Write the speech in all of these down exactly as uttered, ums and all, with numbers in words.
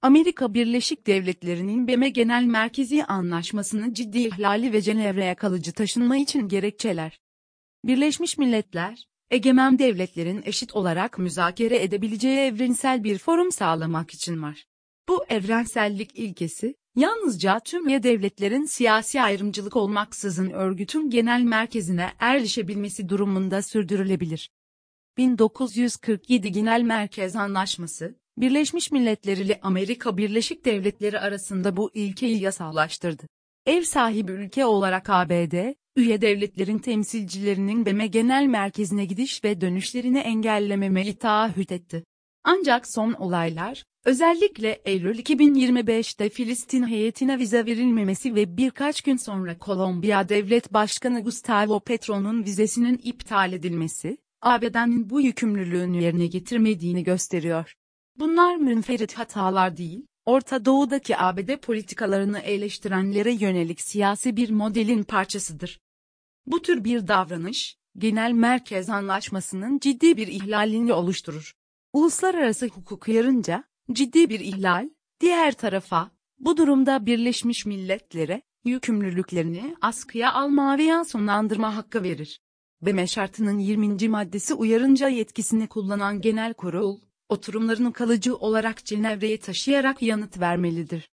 Amerika Birleşik Devletleri'nin B M Genel Merkezi Anlaşması'nın ciddi ihlali ve Cenevre'ye kalıcı taşınma için gerekçeler. Birleşmiş Milletler, egemen devletlerin eşit olarak müzakere edebileceği evrensel bir forum sağlamak için var. Bu evrensellik ilkesi, yalnızca tüm üye devletlerin siyasi ayrımcılık olmaksızın örgütün genel merkezine erişebilmesi durumunda sürdürülebilir. bin dokuz yüz kırk yedi Genel Merkez Anlaşması, Birleşmiş Milletler ile Amerika Birleşik Devletleri arasında bu ilkeyi yasallaştırdı. Ev sahibi ülke olarak A B D, üye devletlerin temsilcilerinin B M Genel Merkezi'ne gidiş ve dönüşlerini engellememeyi taahhüt etti. Ancak son olaylar, özellikle Eylül iki bin yirmi beş'te Filistin heyetine vize verilmemesi ve birkaç gün sonra Kolombiya Devlet Başkanı Gustavo Petro'nun vizesinin iptal edilmesi, A B D'nin bu yükümlülüğünü yerine getirmediğini gösteriyor. Bunlar münferit hatalar değil, Orta Doğu'daki A B D politikalarını eleştirenlere yönelik siyasi bir modelin parçasıdır. Bu tür bir davranış, Genel Merkez Anlaşması'nın ciddi bir ihlalini oluşturur. Uluslararası hukuk uyarınca, ciddi bir ihlal, diğer tarafa, bu durumda Birleşmiş Milletler'e, yükümlülüklerini askıya alma veya sonlandırma hakkı verir. B M şartının yirminci maddesi uyarınca yetkisini kullanan Genel Kurul, oturumlarını kalıcı olarak Cenevre'ye taşıyarak yanıt vermelidir.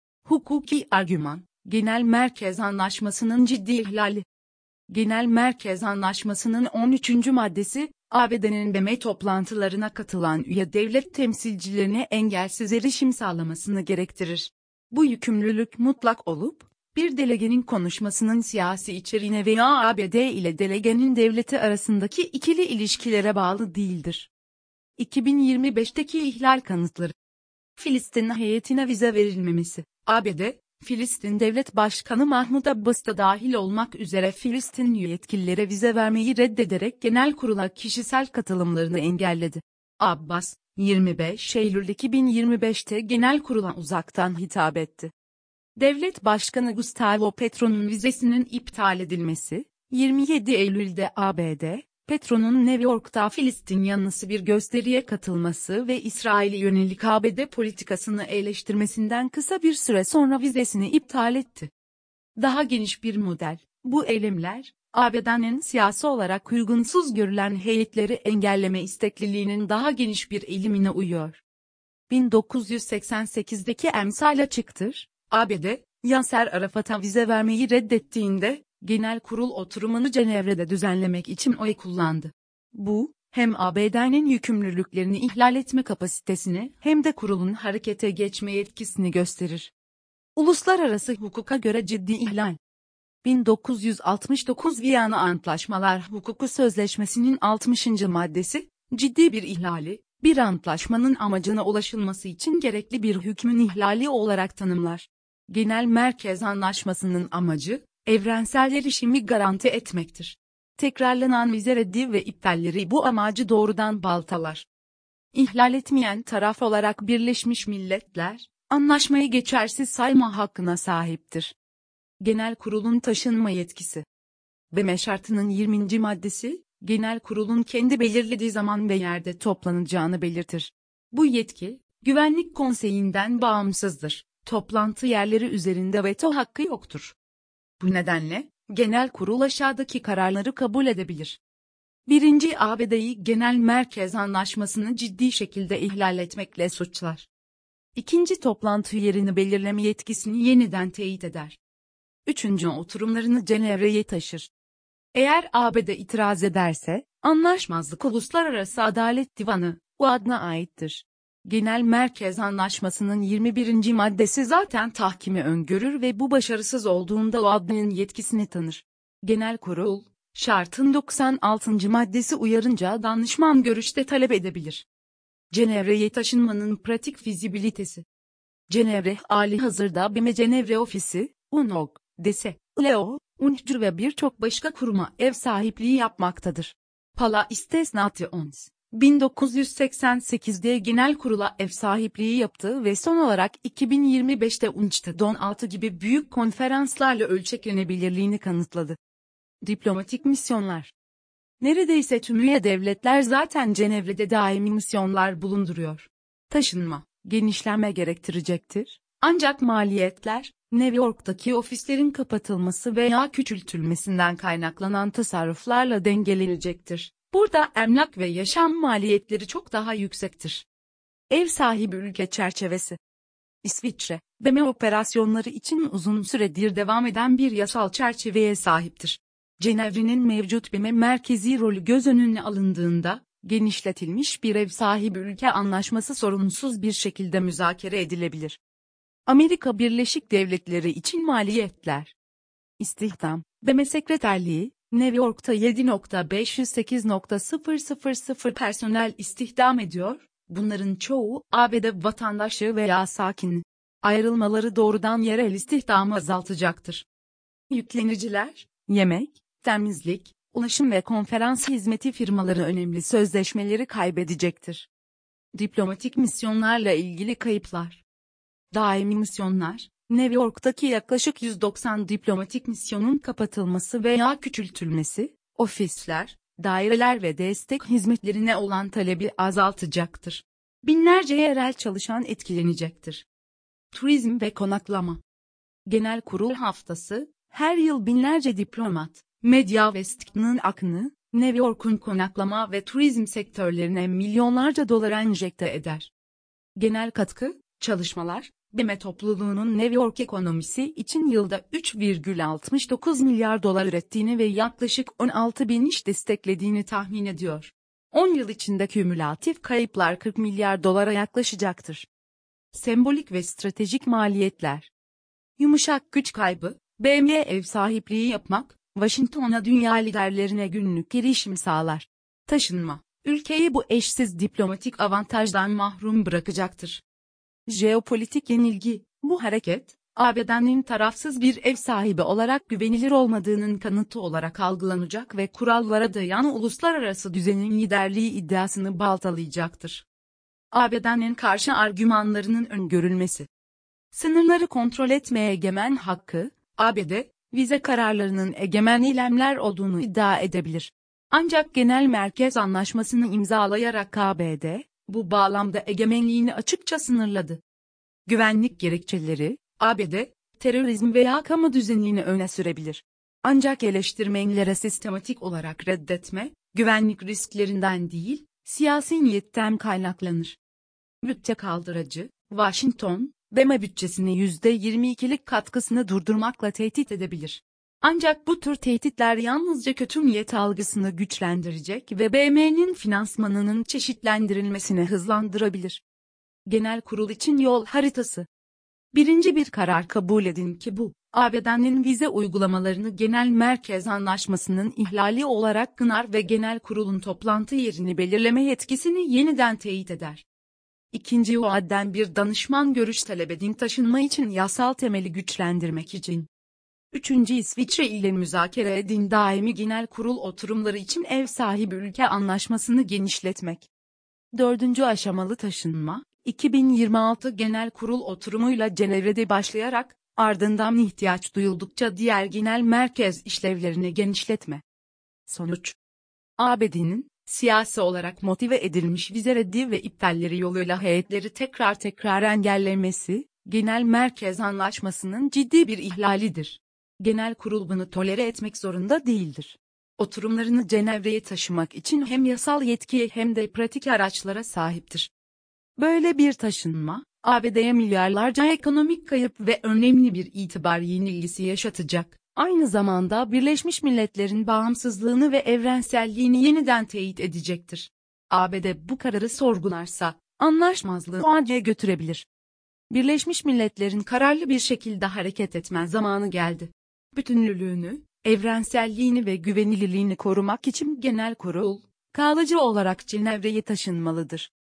Hukuki argüman, Genel Merkez Anlaşması'nın ciddi ihlali. Genel Merkez Anlaşması'nın on üçüncü maddesi, A B D'nin B M toplantılarına katılan üye devlet temsilcilerine engelsiz erişim sağlamasını gerektirir. Bu yükümlülük mutlak olup, bir delegenin konuşmasının siyasi içeriğine veya A B D ile delegenin devleti arasındaki ikili ilişkilere bağlı değildir. iki bin yirmi beş'teki ihlal kanıtları. Filistin heyetine vize verilmemesi. A B D, Filistin Devlet Başkanı Mahmud Abbas da dahil olmak üzere Filistin yetkililere vize vermeyi reddederek Genel Kurul'a kişisel katılımlarını engelledi. Abbas, yirmi beş Eylül iki bin yirmi beş'te Genel Kurul'a uzaktan hitap etti. Devlet Başkanı Gustavo Petro'nun vizesinin iptal edilmesi, yirmi yedi Eylül'de A B D, Petro'nun New York'ta Filistin yanlısı bir gösteriye katılması ve İsrail'e yönelik A B D politikasını eleştirmesinden kısa bir süre sonra vizesini iptal etti. Daha geniş bir model, bu eylemler, A B D'nin siyasi olarak uygunsuz görülen heyetleri engelleme istekliliğinin daha geniş bir eğilimine uyuyor. bin dokuz yüz seksen sekiz'deki emsal açıktır, A B D, Yasser Arafat'a vize vermeyi reddettiğinde, Genel Kurul oturumunu Cenevre'de düzenlemek için oy kullandı. Bu, hem A B D'nin yükümlülüklerini ihlal etme kapasitesini hem de kurulun harekete geçme yetkisini gösterir. Uluslararası hukuka göre ciddi ihlal. bin dokuz yüz altmış dokuz Viyana Antlaşmalar Hukuku Sözleşmesi'nin altmışıncı maddesi, ciddi bir ihlali, bir antlaşmanın amacına ulaşılması için gerekli bir hükmün ihlali olarak tanımlar. Genel Merkez Anlaşması'nın amacı, evrensel erişimi garanti etmektir. Tekrarlanan vize reddi ve iptalleri bu amacı doğrudan baltalar. İhlal etmeyen taraf olarak Birleşmiş Milletler, anlaşmayı geçersiz sayma hakkına sahiptir. Genel Kurulun taşınma yetkisi. B M şartının yirminci maddesi, Genel Kurulun kendi belirlediği zaman ve yerde toplanacağını belirtir. Bu yetki, Güvenlik Konseyi'nden bağımsızdır. Toplantı yerleri üzerinde veto hakkı yoktur. Bu nedenle, Genel Kurul aşağıdaki kararları kabul edebilir. Birinci A B D'yi Genel Merkez Anlaşması'nı ciddi şekilde ihlal etmekle suçlar. İkinci toplantı yerini belirleme yetkisini yeniden teyit eder. Üçüncü oturumlarını Cenevre'ye taşır. Eğer A B D itiraz ederse, anlaşmazlık Uluslararası Adalet Divanı, U A D'na aittir. Genel Merkez Anlaşması'nın yirmi birinci maddesi zaten tahkimi öngörür ve bu başarısız olduğunda U A D'nın yetkisini tanır. Genel Kurul, şartın doksan altıncı maddesi uyarınca danışman görüşte talep edebilir. Cenevre'ye taşınmanın pratik fizibilitesi. Cenevre halihazırda B M Cenevre Ofisi, U N O G, D S E, I L O, U N C R ve birçok başka kuruma ev sahipliği yapmaktadır. Pala Istesnations, bin dokuz yüz seksen sekiz'de Genel Kurul'a ev sahipliği yaptı ve son olarak iki bin yirmi beş'te U N C T on altı gibi büyük konferanslarla ölçeklenebilirliğini kanıtladı. Diplomatik misyonlar. Neredeyse tüm üye devletler zaten Cenevre'de daimi misyonlar bulunduruyor. Taşınma, genişleme gerektirecektir. Ancak maliyetler, New York'taki ofislerin kapatılması veya küçültülmesinden kaynaklanan tasarruflarla dengelenecektir. Burada emlak ve yaşam maliyetleri çok daha yüksektir. Ev sahibi ülke çerçevesi. İsviçre, B M operasyonları için uzun süredir devam eden bir yasal çerçeveye sahiptir. Cenevre'nin mevcut B M merkezi rolü göz önüne alındığında, genişletilmiş bir ev sahibi ülke anlaşması sorunsuz bir şekilde müzakere edilebilir. Amerika Birleşik Devletleri için maliyetler. İstihdam, B M Sekreterliği, New York'ta yedi bin beş yüz sekiz bin personel istihdam ediyor, bunların çoğu A B D vatandaşı veya sakini. Ayrılmaları doğrudan yerel istihdamı azaltacaktır. Yükleniciler, yemek, temizlik, ulaşım ve konferans hizmeti firmaları önemli sözleşmeleri kaybedecektir. Diplomatik misyonlarla ilgili kayıplar. Daimi misyonlar, New York'taki yaklaşık yüz doksan diplomatik misyonun kapatılması veya küçültülmesi, ofisler, daireler ve destek hizmetlerine olan talebi azaltacaktır. Binlerce yerel çalışan etkilenecektir. Turizm ve konaklama. Genel Kurul Haftası, her yıl binlerce diplomat, medya ve stüdyo'nun akını, New York'un konaklama ve turizm sektörlerine milyonlarca dolar enjekte eder. Genel katkı, çalışmalar, B M topluluğunun New York ekonomisi için yılda üç virgül altmış dokuz milyar dolar ürettiğini ve yaklaşık on altı bin iş desteklediğini tahmin ediyor. on yıl içinde kümülatif kayıplar kırk milyar dolara yaklaşacaktır. Sembolik ve stratejik maliyetler. Yumuşak güç kaybı, B M'ye ev sahipliği yapmak, Washington'a dünya liderlerine günlük girişim sağlar. Taşınma, ülkeyi bu eşsiz diplomatik avantajdan mahrum bırakacaktır. Jeopolitik yenilgi, bu hareket, A B D'nin tarafsız bir ev sahibi olarak güvenilir olmadığının kanıtı olarak algılanacak ve kurallara dayanan uluslararası düzenin liderliği iddiasını baltalayacaktır. A B D'nin karşı argümanlarının öngörülmesi. Sınırları kontrol etmeye egemen hakkı, A B D, vize kararlarının egemen eylemler olduğunu iddia edebilir. Ancak Genel Merkez Anlaşması'nı imzalayarak A B D, bu bağlamda egemenliğini açıkça sınırladı. Güvenlik gerekçeleri, A B D, terörizm veya kamu düzenini öne sürebilir. Ancak eleştirmenlere sistematik olarak reddetme, güvenlik risklerinden değil, siyasi niyetten kaynaklanır. Bütçe kaldırıcı, Washington, B M bütçesini yüzde yirmi ikilik katkısını durdurmakla tehdit edebilir. Ancak bu tür tehditler yalnızca kötü niyet algısını güçlendirecek ve B M'nin finansmanının çeşitlendirilmesini hızlandırabilir. Genel Kurul için yol haritası. Birinci bir karar kabul edin ki bu, A B D'nin vize uygulamalarını Genel Merkez Anlaşması'nın ihlali olarak kınar ve Genel Kurul'un toplantı yerini belirleme yetkisini yeniden teyit eder. İkinci vadden bir danışman görüş talep edin taşınma için yasal temeli güçlendirmek için. Üçüncü İsviçre ile müzakere edin daimi genel kurul oturumları için ev sahibi ülke anlaşmasını genişletmek. Dördüncü aşamalı taşınma, iki bin yirmi altı genel kurul oturumuyla Cenevre'de başlayarak, ardından ihtiyaç duyuldukça diğer genel merkez işlevlerine genişletme. Sonuç: A B D'nin, siyasi olarak motive edilmiş vize reddi ve iptalleri yoluyla heyetleri tekrar tekrar engellemesi, Genel Merkez Anlaşması'nın ciddi bir ihlalidir. Genel Kurul bunu tolere etmek zorunda değildir. Oturumlarını Cenevre'ye taşımak için hem yasal yetkiye hem de pratik araçlara sahiptir. Böyle bir taşınma, A B D'ye milyarlarca ekonomik kayıp ve önemli bir itibar yenilgisi yaşatacak. Aynı zamanda Birleşmiş Milletler'in bağımsızlığını ve evrenselliğini yeniden teyit edecektir. A B D bu kararı sorgularsa, anlaşmazlığı O A C'ye götürebilir. Birleşmiş Milletler'in kararlı bir şekilde hareket etme zamanı geldi. Bütünlülüğünü, evrenselliğini ve güvenilirliğini korumak için Genel Kurul, kalıcı olarak Cenevre'ye taşınmalıdır.